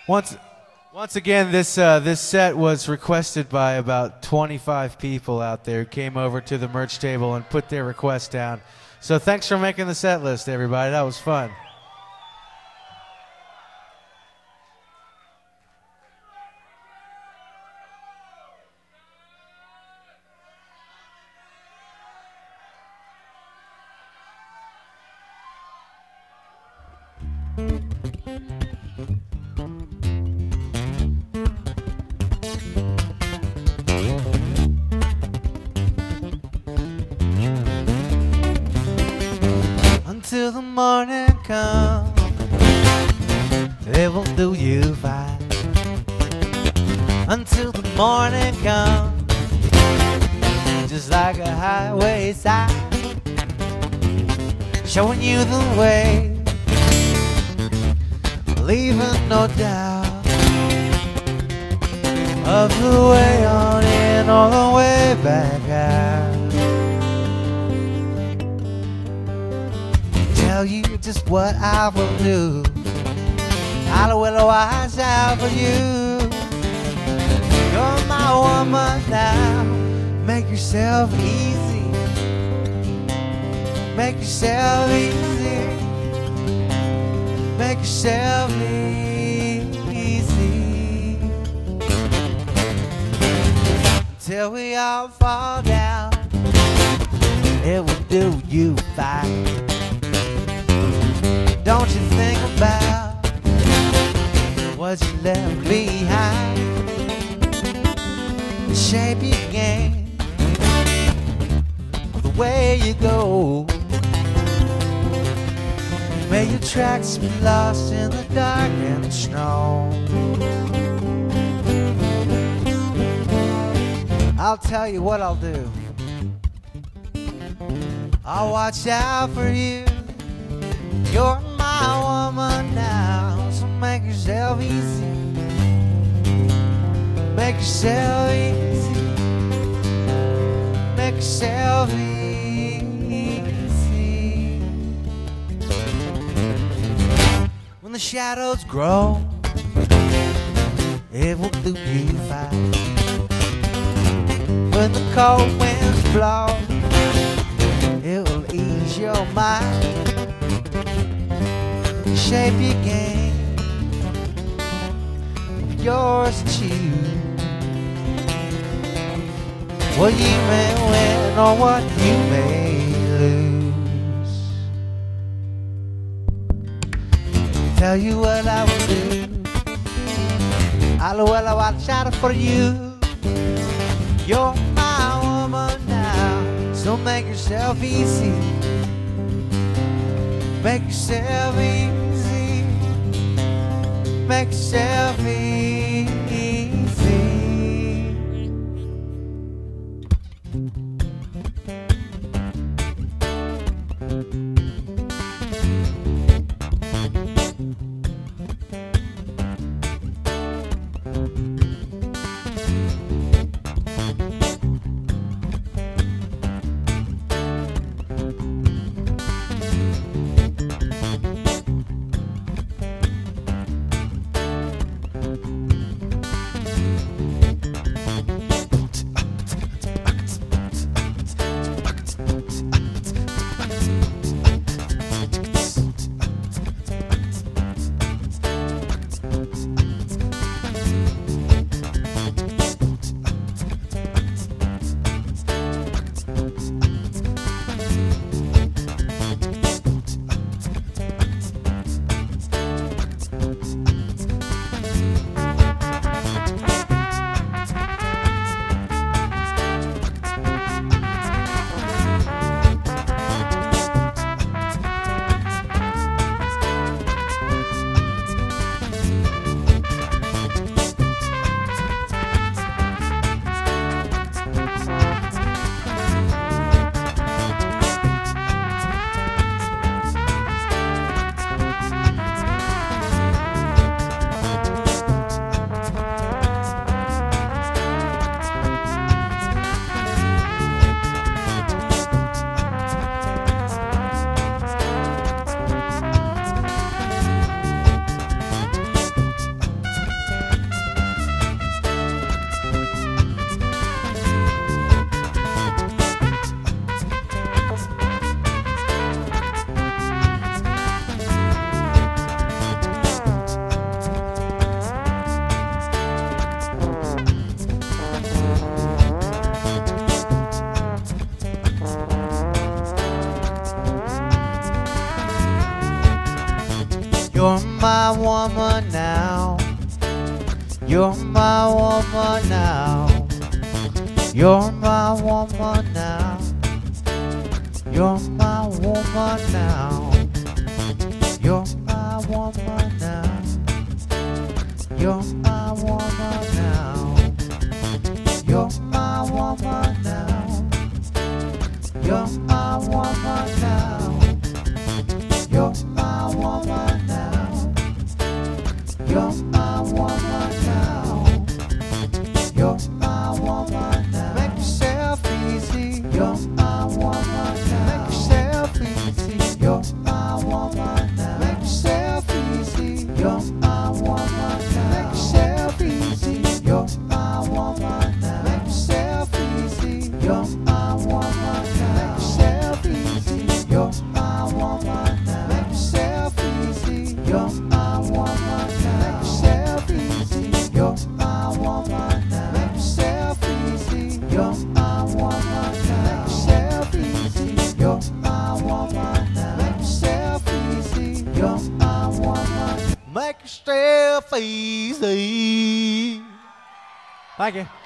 Once, once again, this set was requested by about 25 people out there who came over to the merch table and put their request down. So thanks for making the set list, everybody. That was fun. Until the morning comes, it will do you fine. Until the morning comes, just like a highway sign, showing you the way, leaving no doubt of the way on in or the way back out. Tell you just what I will do. I will watch out for you. You're my woman now. Make yourself easy. Make yourself easy. Make yourself easy. Till we all fall down, it will do you fine. Don't you think about what you left behind? The shape you gain, the way you go. May your tracks be lost in the dark and the snow. I'll tell you what I'll do. I'll watch out for you. You're my woman now, so make yourself easy. Make yourself easy. Make yourself easy. When the shadows grow, it will do you fine. When the cold winds blow, it will ease your mind. Shape you gain, yours to choose. What you may win or what you may lose. Tell you what I will do. I'll watch out for you. You're my woman now, so make yourself easy. Make yourself easy. Make yourself easy. my woman now. You're my woman now. You're my woman now. You're my woman now. You're my woman now. You're my woman now. You're my woman now. You're my woman now. You're my woman now. You're my woman now. You're my woman now. Make yourself easy. You're my woman now. Make yourself easy. You're my woman now. Make yourself easy. You're my woman now. Make yourself easy. You're my woman now. Make yourself easy. You're my woman now. Make yourself easy. You're my woman now. Make yourself easy. You're my woman now. Make yourself easy. You're my woman now. Make yourself easy. You're my woman now. Make yourself easy. You're my woman now. Make yourself easy. You're my woman. Make yourself easy. Thank you.